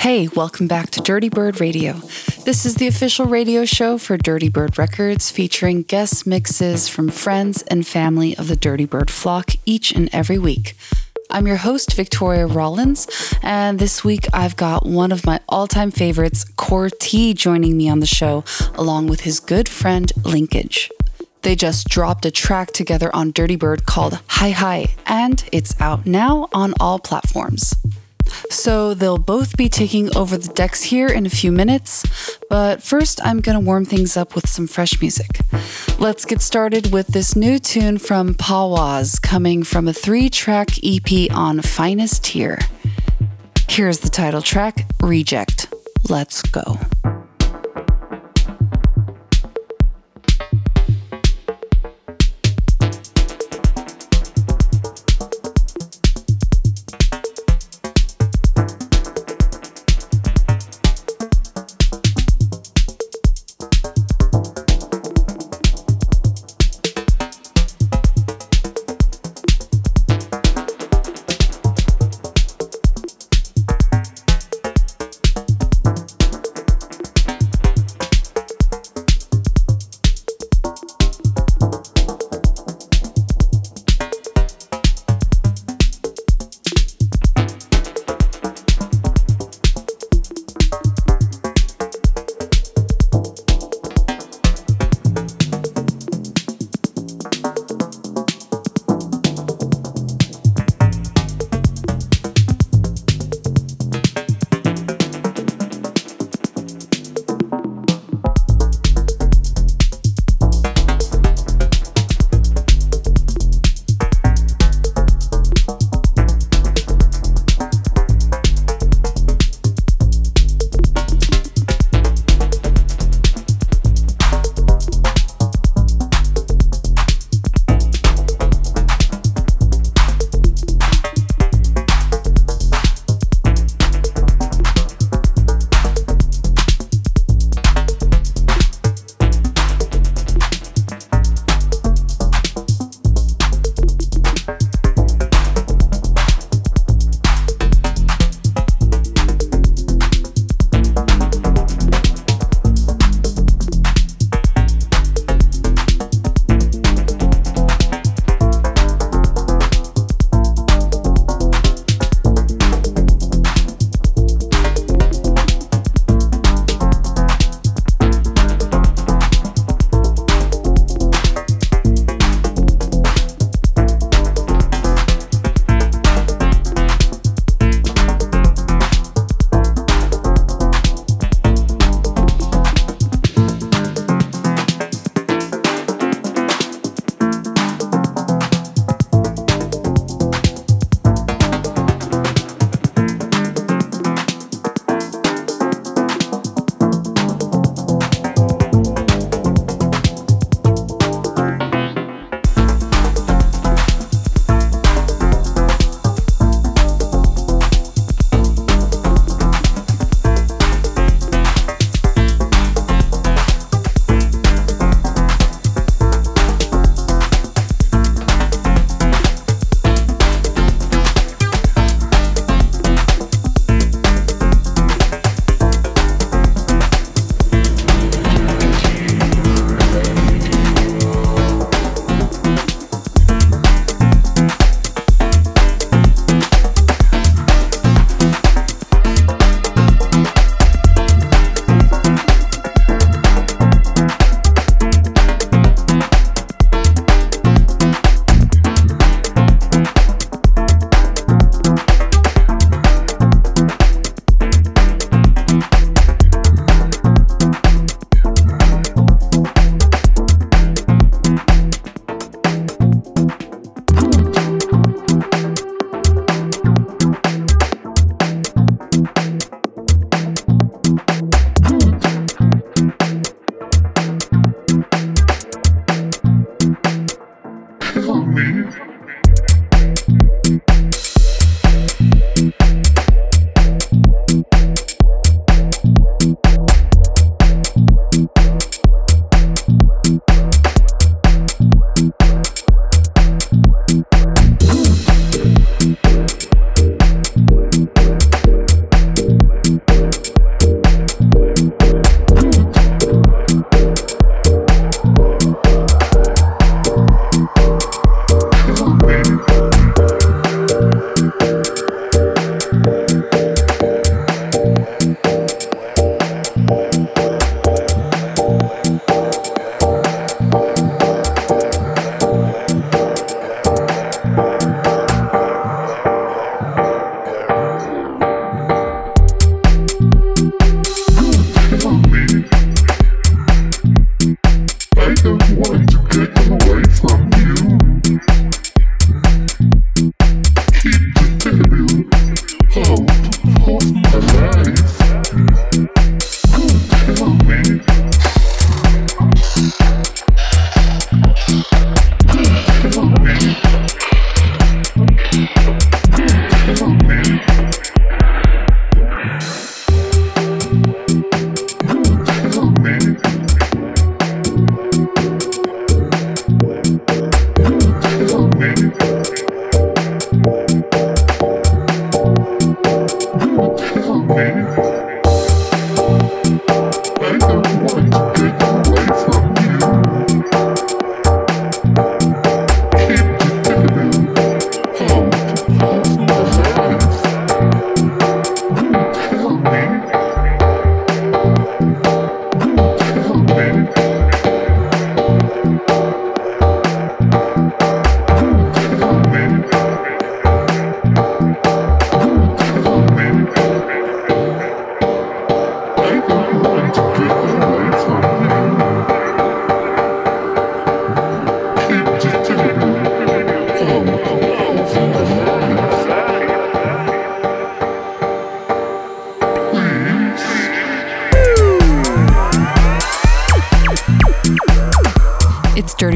Hey, welcome back to Dirty Bird Radio. This is the official radio show for Dirty Bird Records, featuring guest mixes from friends and family of the Dirty Bird flock each and every week. I'm your host, Victoria Rollins, and this week I've got one of my all-time favorites, Core T, joining me on the show, along with his good friend, Linkage. They just dropped a track together on Dirty Bird called Hi Hi, and it's out now on all platforms. So they'll both be taking over the decks here in a few minutes, but first I'm gonna warm things up with some fresh music. Let's get started with this new tune from Pawaz, coming from a 3-track EP on Finest Tier. Here's the title track, Reject. Let's go.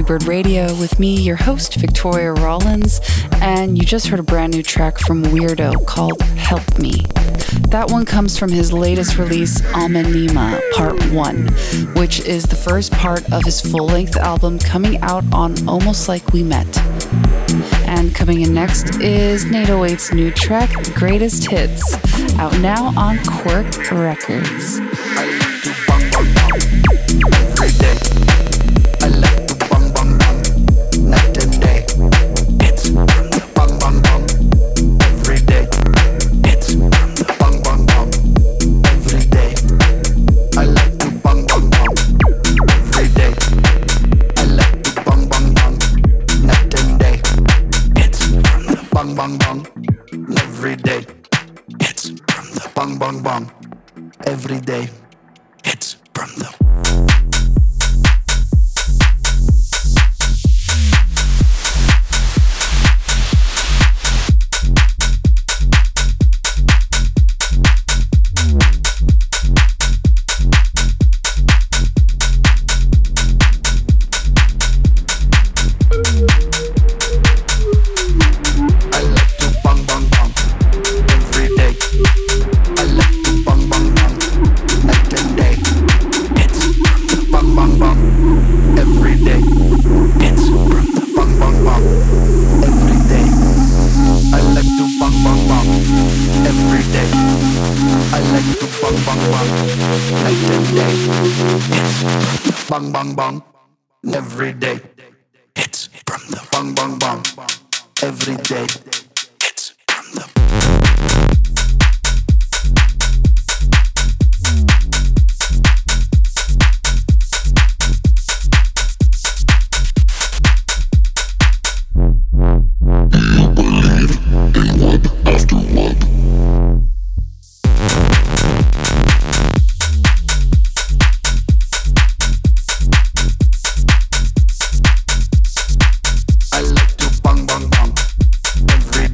Bird Radio with me, your host, Victoria Rollins, and you just heard a brand new track from Weirdo called Help Me. That one comes from his latest release, Amenima Part 1, which is the first part of his full-length album coming out on Almost Like We Met. And coming in next is 808's new track, Greatest Hits, out now on Quirk Records. Every day, it's from the bang bang bang every day. It's from the bang bang bang every day. It's from the You believe in one after one. I like to bang bang bang every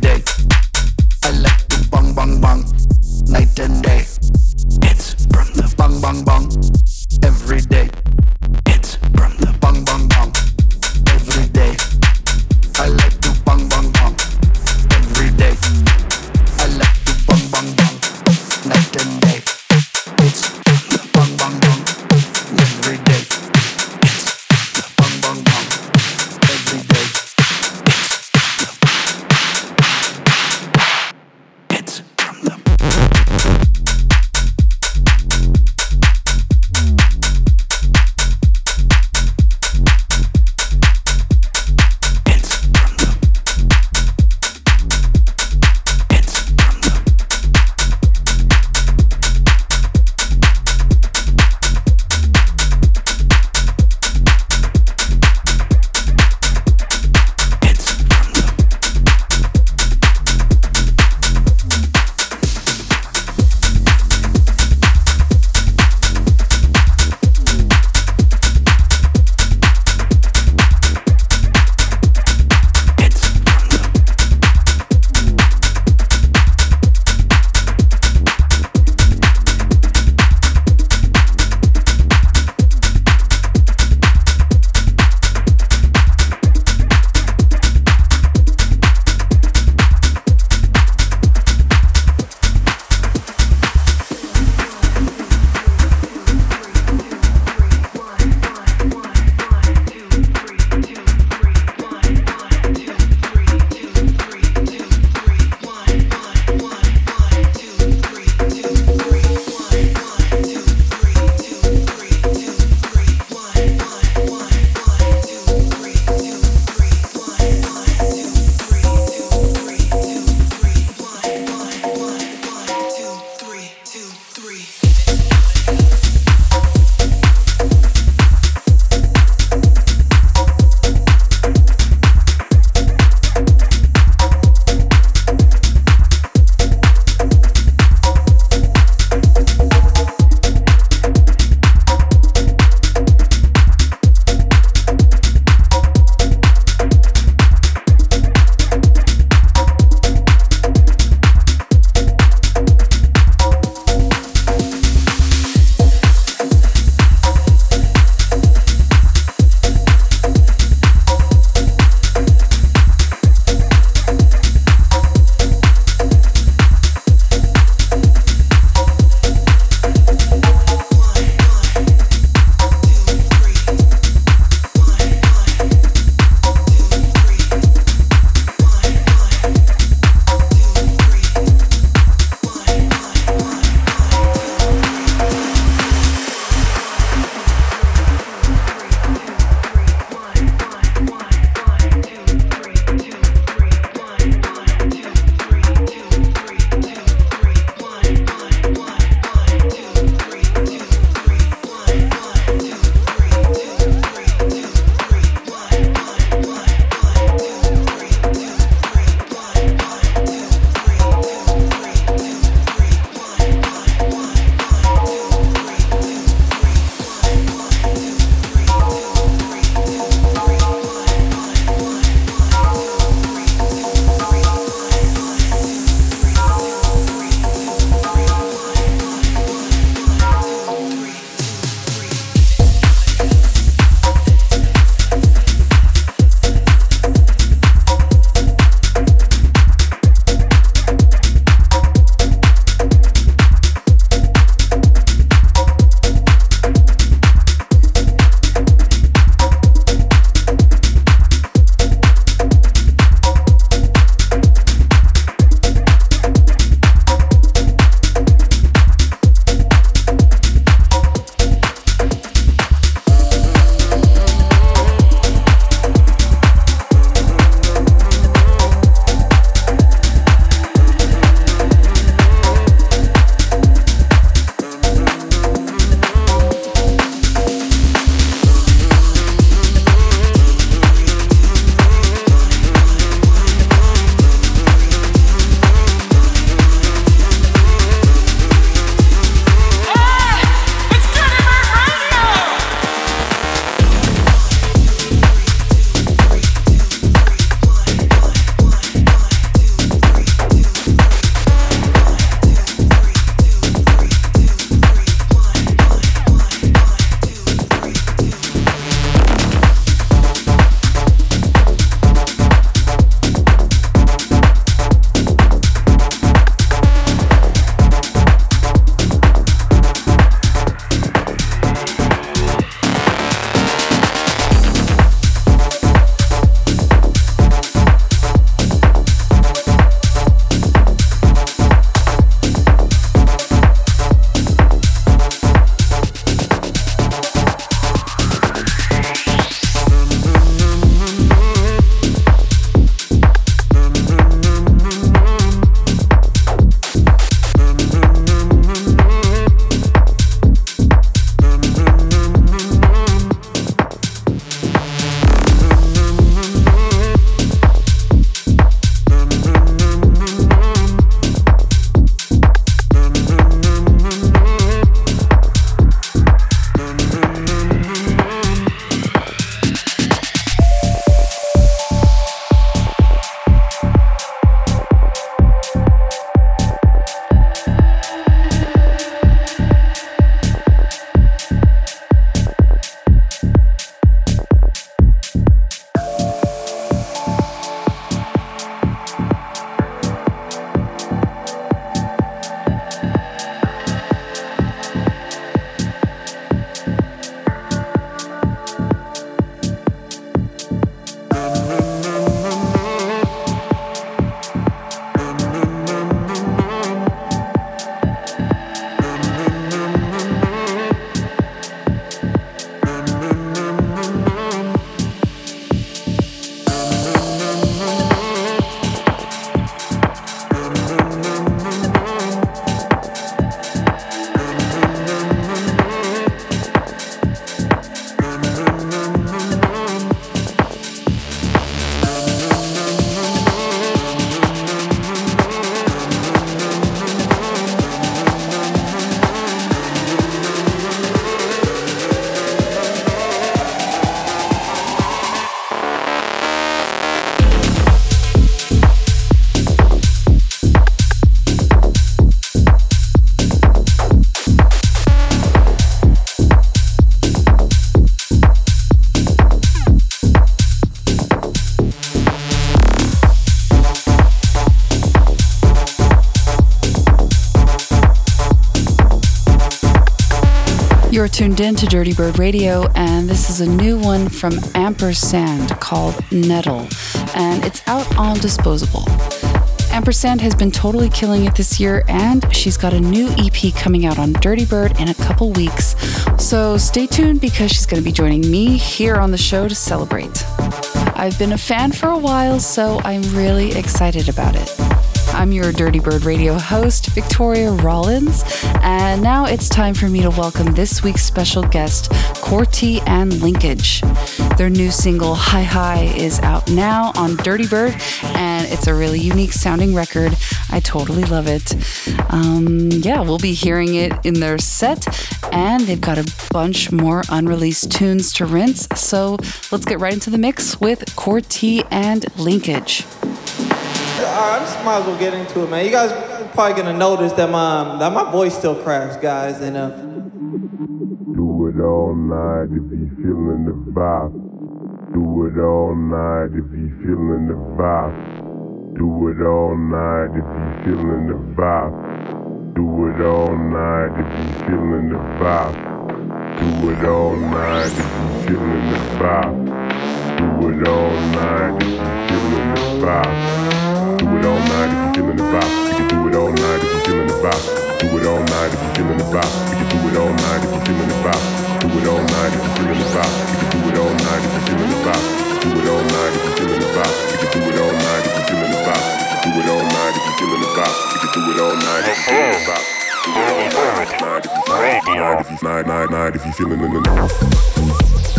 You're tuned in to Dirty Bird Radio, and this is a new one from Ampersand called Nettle, and it's out on Disposable. Ampersand has been totally killing it this year, and she's got a new EP coming out on Dirty Bird in a couple weeks. So stay tuned because she's going to be joining me here on the show to celebrate. I've been a fan for a while, so I'm really excited about it. I'm your Dirty Bird Radio host, Victoria Rollins, and now it's time for me to welcome this week's special guest, Corti and Linkage. Their new single, Hi Hi, is out now on Dirty Bird, and it's a really unique sounding record. I totally love it. We'll be hearing it in their set, and they've got a bunch more unreleased tunes to rinse, so let's get right into the mix with Corti and Linkage. I just might as well get into it, man. You guys are probably gonna notice that my voice still cracks, guys. And do it all night if you feeling the vibe. Do it all night if you feeling the vibe. Do it all night if you feeling the vibe. Do it all night if you feeling the vibe. Do it all night if you feeling the vibe. Do it all night if you feeling the vibe. Do it all night if you feeling the vibe. We can do it all night if you feeling the vibe. Do it all night if you feeling the vibe. We can do it all night if you feeling the vibe. Do it all night if you feeling the vibe. We can do it all night if you feeling the vibe. Do it all night if you feeling the vibe. We can do it all night if you feeling the vibe. Do it all night if you feeling the vibe. We can do it all night if you feeling the vibe. Do it all night if you night if you feeling the vibe.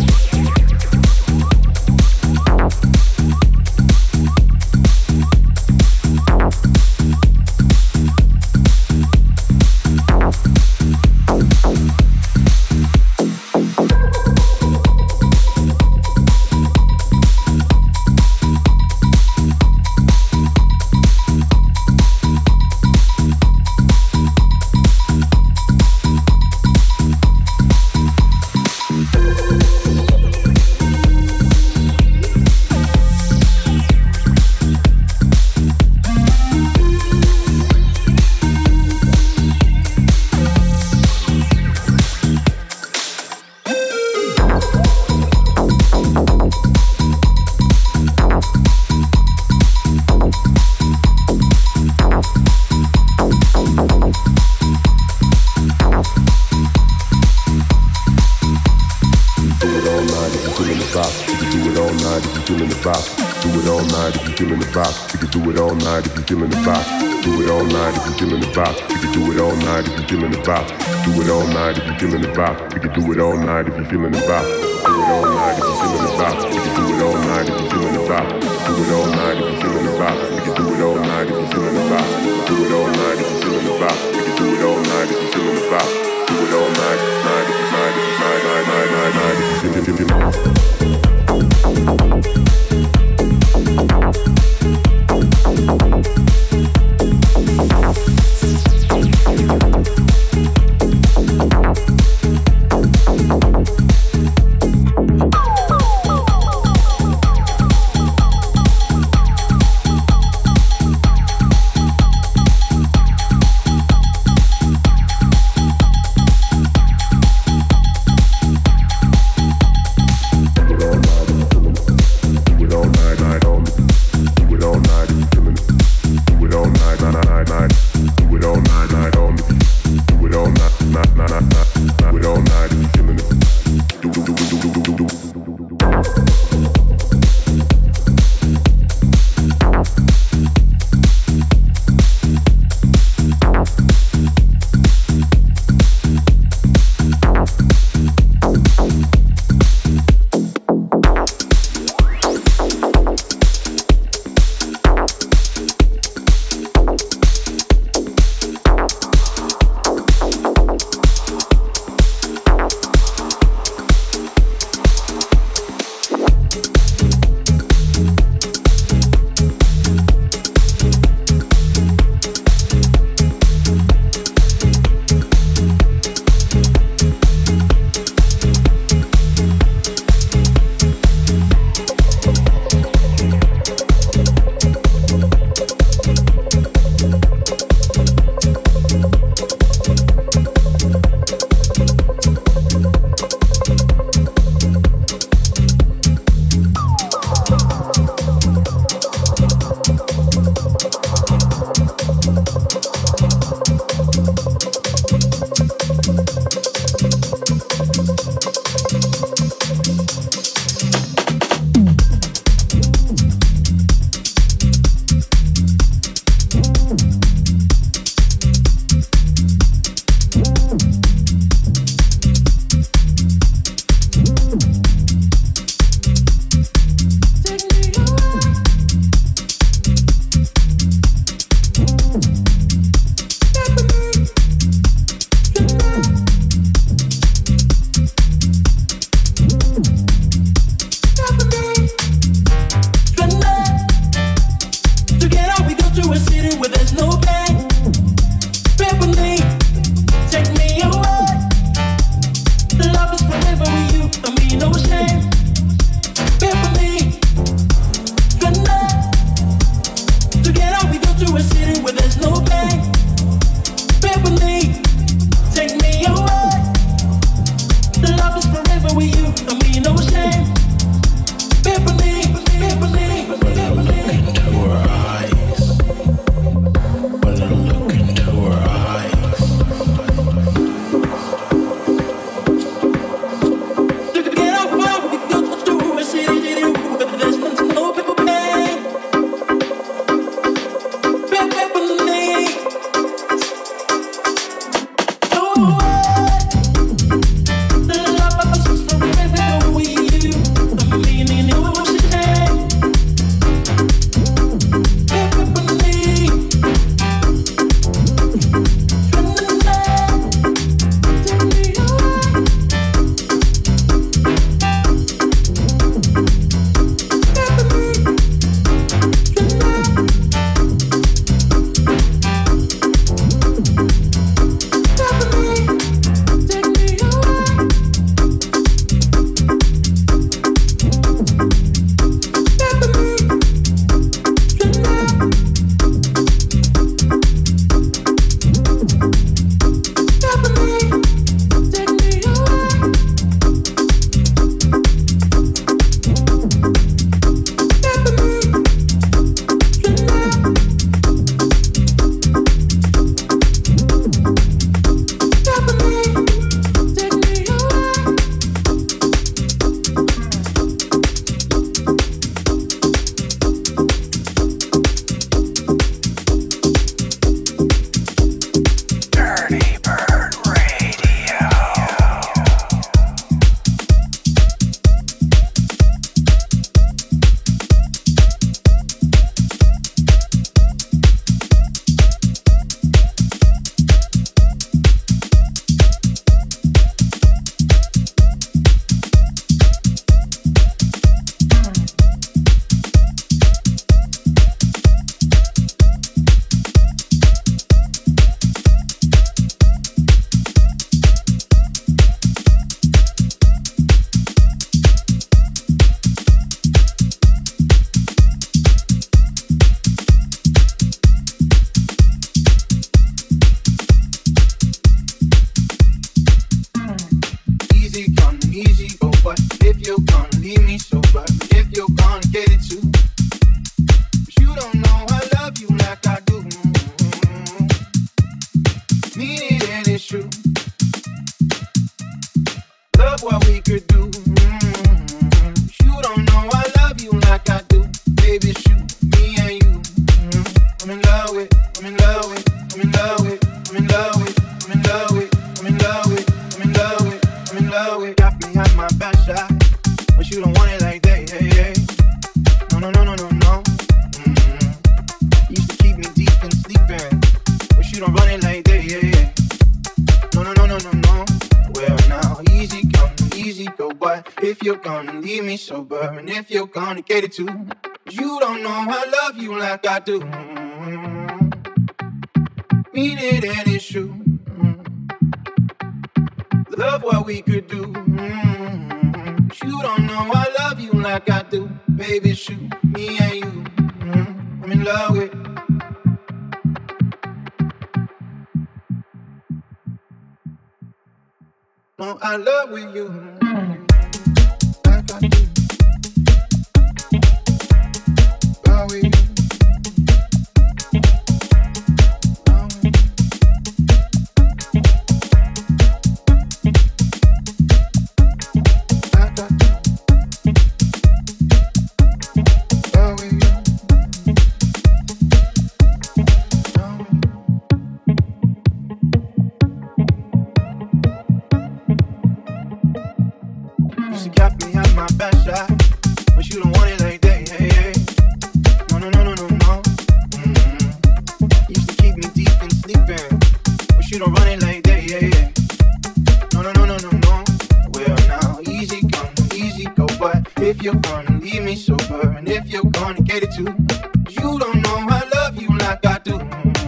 Feeling the vibe, do it all night if you feeling the vibe. We can do it all night if you feeling the vibe. Do it all night if you feeling the vibe. We can do it all night if you feeling the vibe. Do it all night if you feeling the vibe. We can do it all night if you feeling the vibe. Do it all night if you feeling the vibe. We can do it all night if you feeling the vibe. Do it all night if you feeling the vibe. We can do it all night if you feeling the vibe. Do it all night, night if you feeling the vibe. Do it all I'm in love with, I'm in love with, I'm in love with, I'm in love with, I'm in love with, I'm in love with, I'm in love with, I'm in love with. Got me at my best shot, but you don't want it like that, hey, hey. No, no, no, no, no, no. Used to keep me deep in sleeping, but you don't run it like that, yeah, yeah. No, no, no, no, no, no. Well, now, easy come, easy go, but if you're gonna leave me sober, and if you're gonna get it too, you don't know I love you like I do. Mean it and it's true. Love what we could do. You don't know I love you like I do. Baby, shoot, me and you. I'm in love with. No, I love with you. Like I do. Love with you. If you're gonna leave me sober, and if you're gonna get it too, you don't know I love you like I do.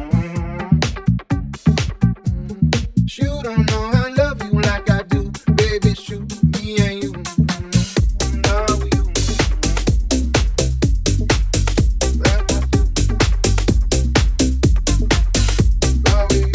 You don't know I love you like I do. Baby, shoot, me and you. Love you. Like I do. Love you.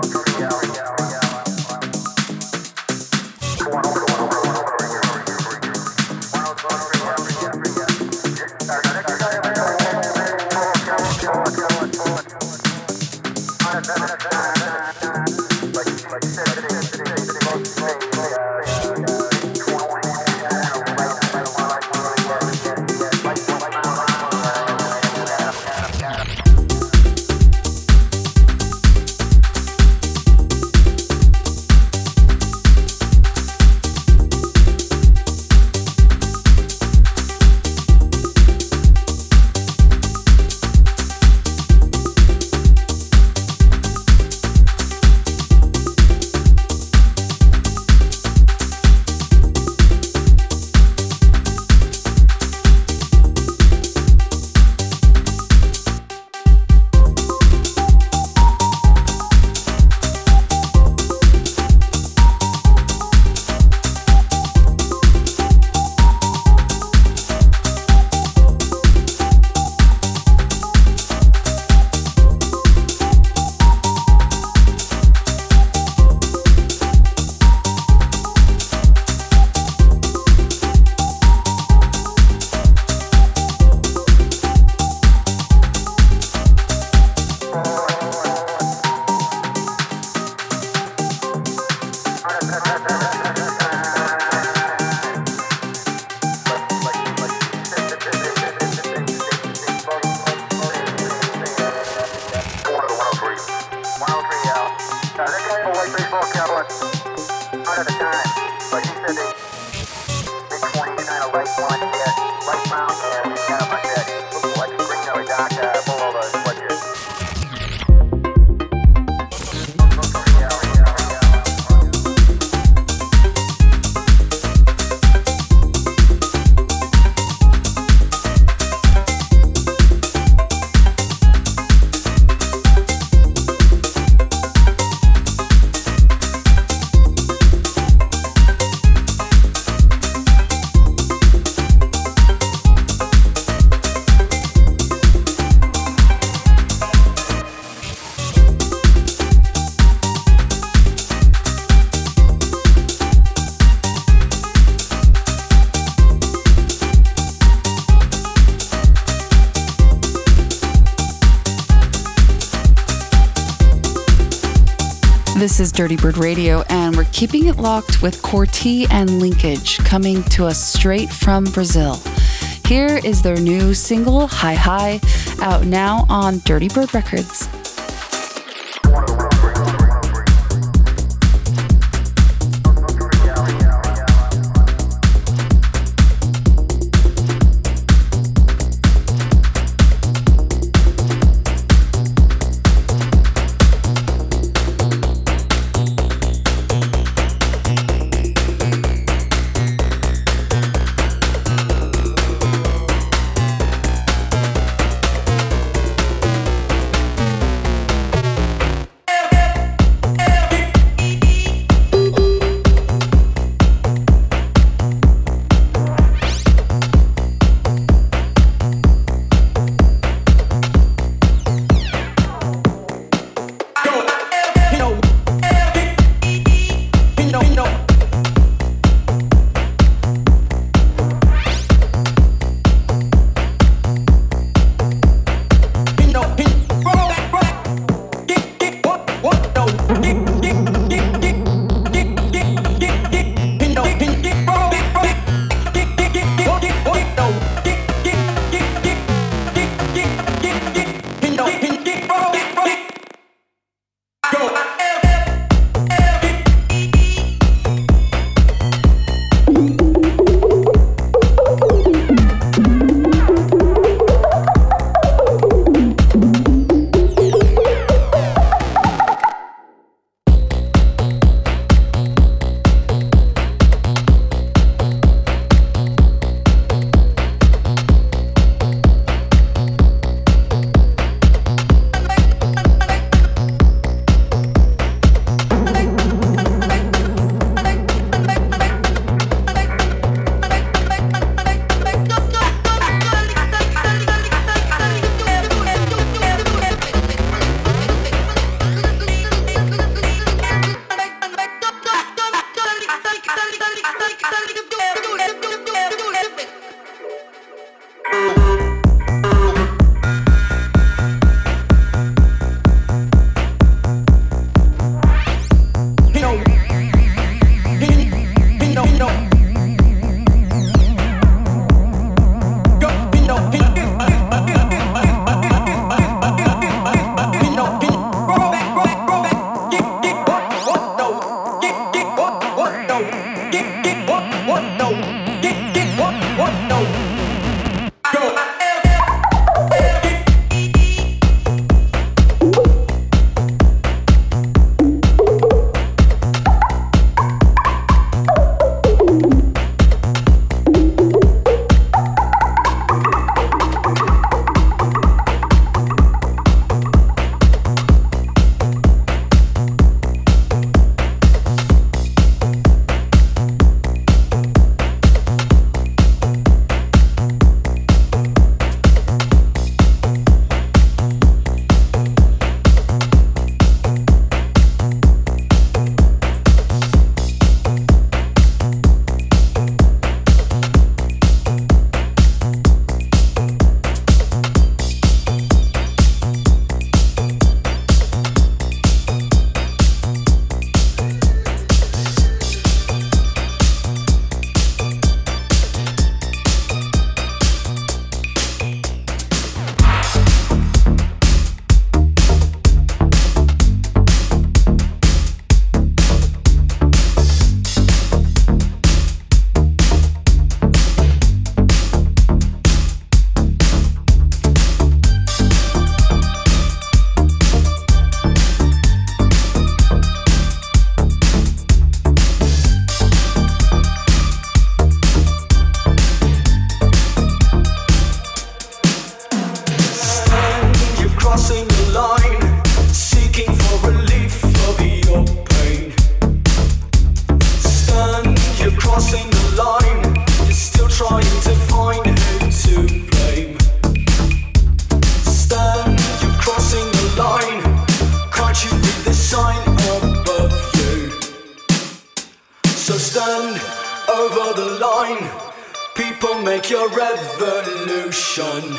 This is Dirty Bird Radio, and we're keeping it locked with Corti and Linkage, coming to us straight from Brazil. Here is their new single, Hi Hi, out now on Dirty Bird Records. stand over the line. People make your revolution.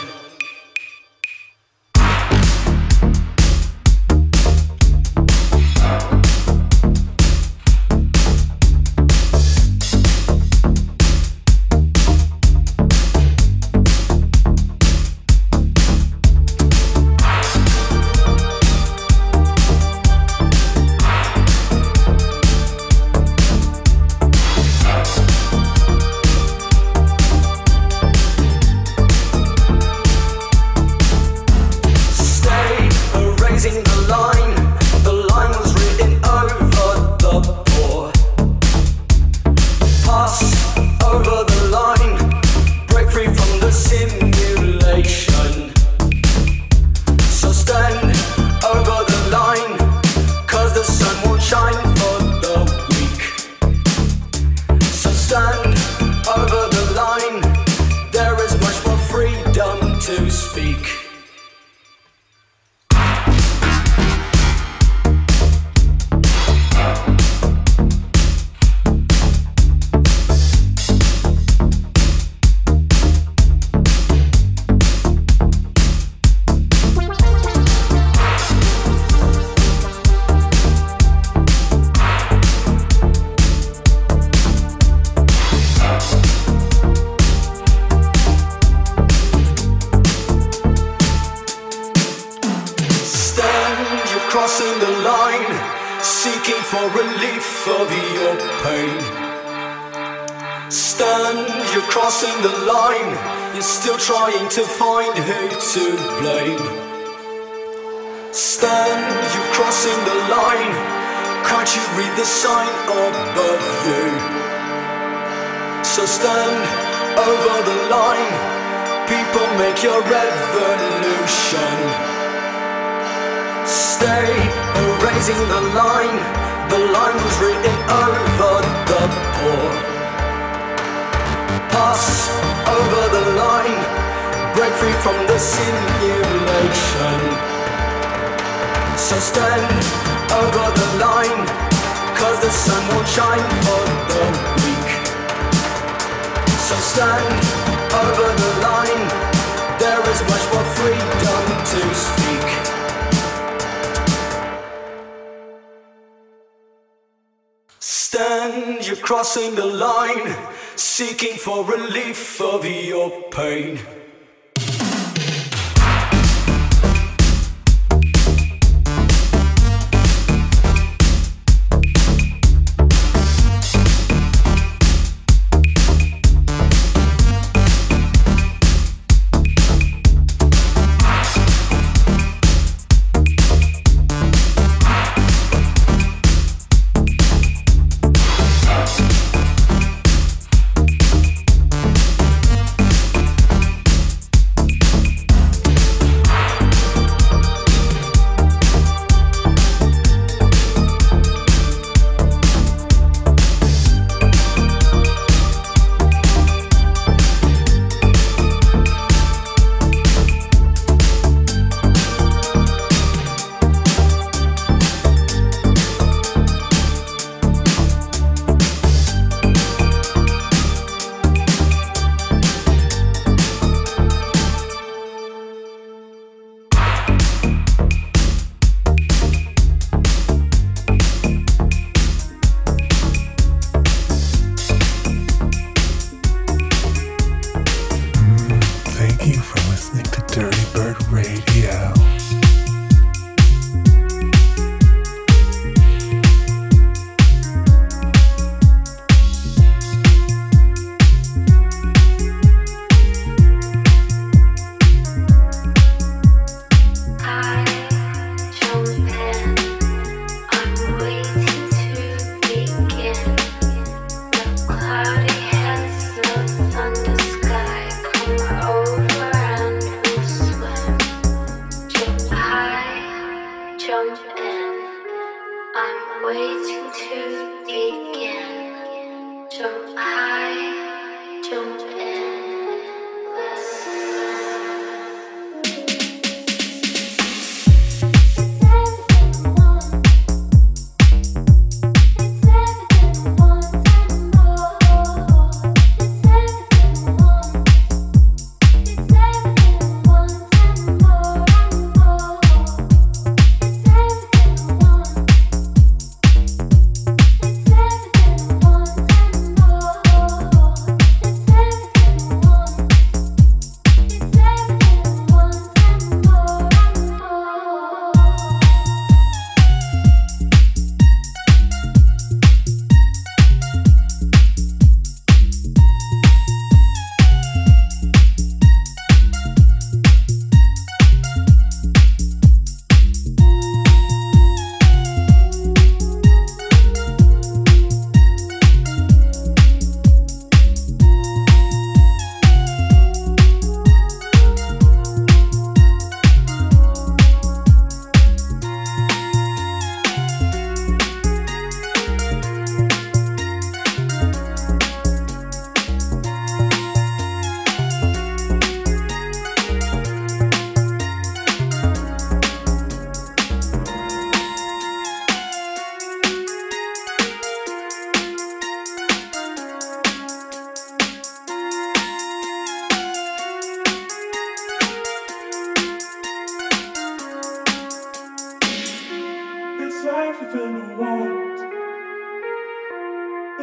To find who to blame. Stand, you're crossing the line. Can't you read the sign above you? So stand over the line. People make your revolution. Stay, erasing the line. The line was written over the poor. Pass over the line. Break free from the simulation. So stand over the line, 'cause the sun won't shine for the weak. So stand over the line. There is much more freedom to speak. Stand, you're crossing the line, seeking for relief of your pain.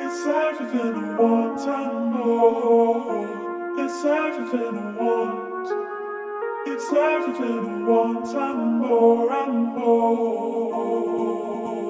It's everything I want and more. It's everything I want. It's everything I want and more and more.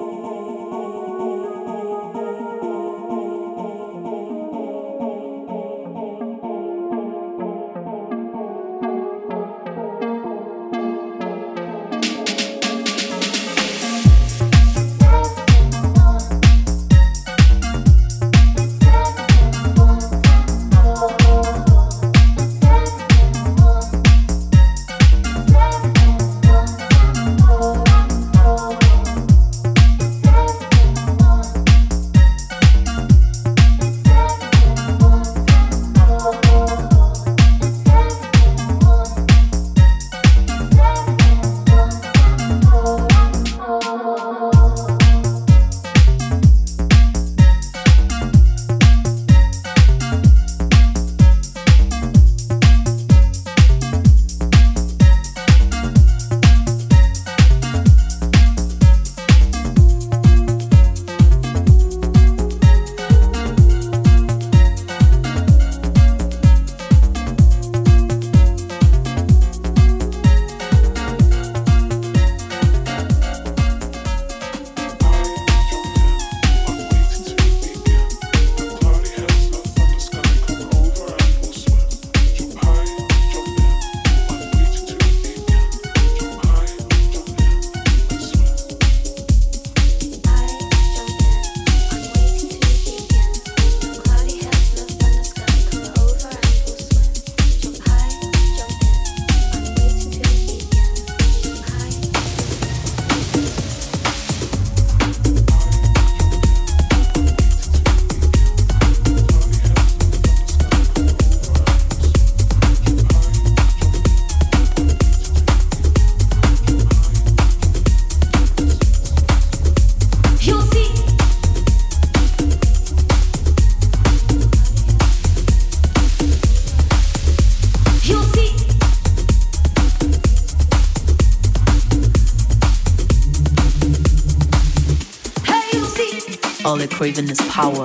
All it craving is power.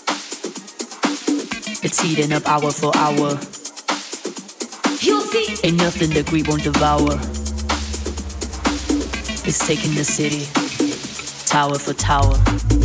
It's heating up hour for hour. You'll see. Ain't nothing the greed won't devour. It's taking the city, tower for tower.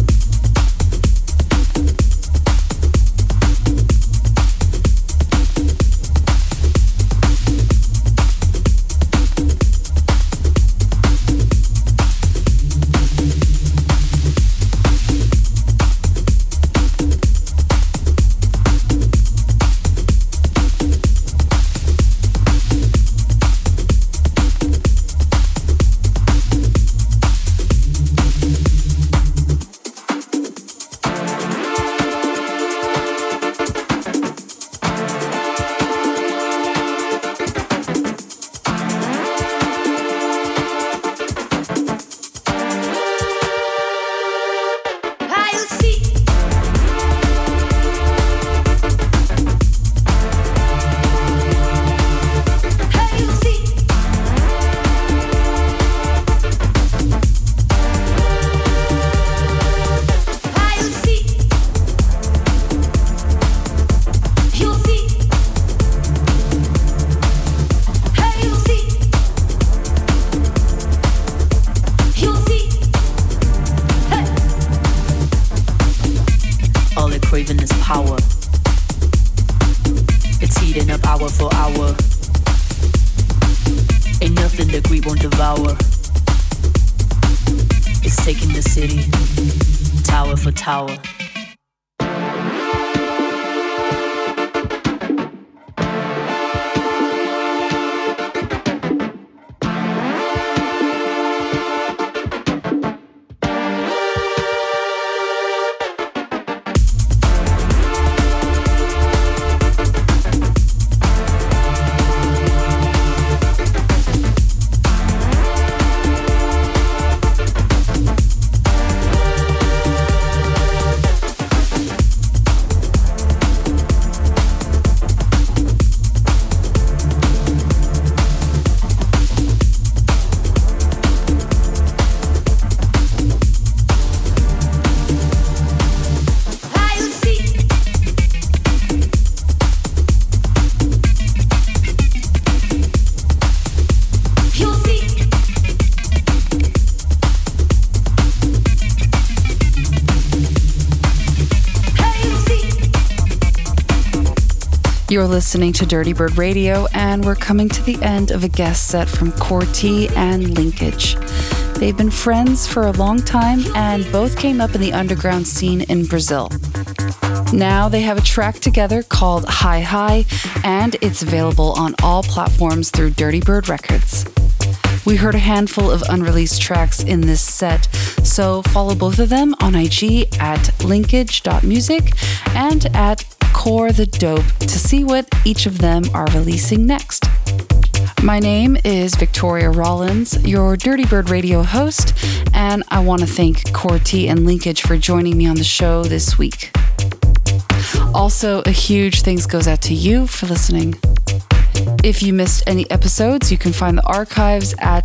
Tower. You're listening to Dirty Bird Radio, and we're coming to the end of a guest set from Core T and Linkage. They've been friends for a long time and both came up in the underground scene in Brazil. Now they have a track together called Hi Hi, and it's available on all platforms through Dirty Bird Records. We heard a handful of unreleased tracks in this set, so follow both of them on IG at linkage.music and at Core the Dope to see what each of them are releasing next. My name is Victoria Rollins, your Dirty Bird Radio host, and I want to thank Core T and Linkage for joining me on the show this week. Also, a huge thanks goes out to you for listening. If you missed any episodes, you can find the archives at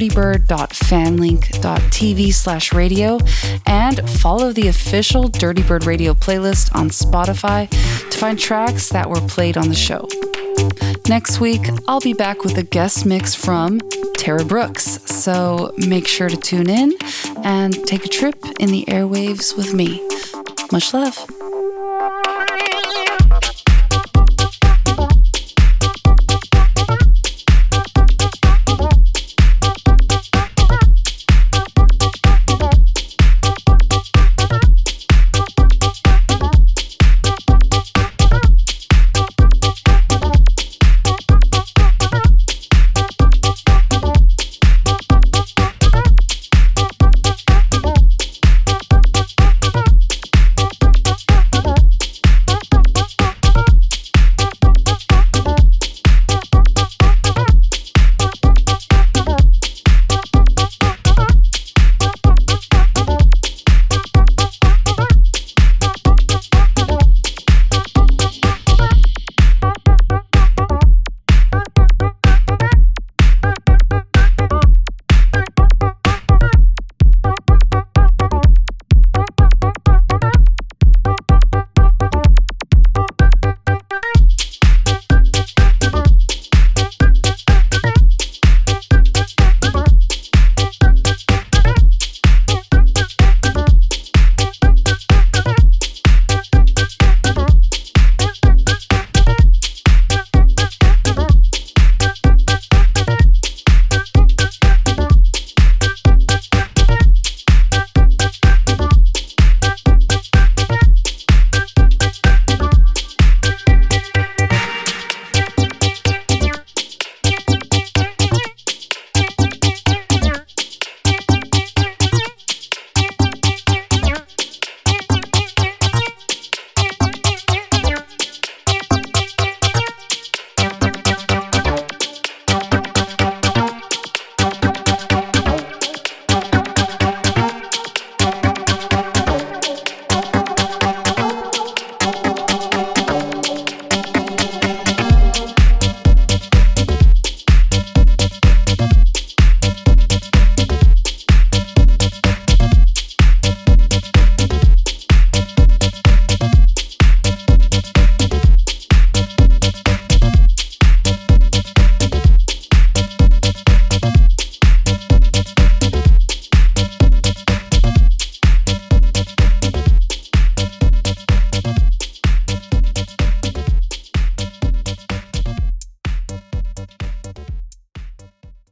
dirtybird.fanlink.tv/radio and follow the official Dirty Bird Radio playlist on Spotify to find tracks that were played on the show. Next week, I'll be back with a guest mix from Tara Brooks, so make sure to tune in and take a trip in the airwaves with me. Much love.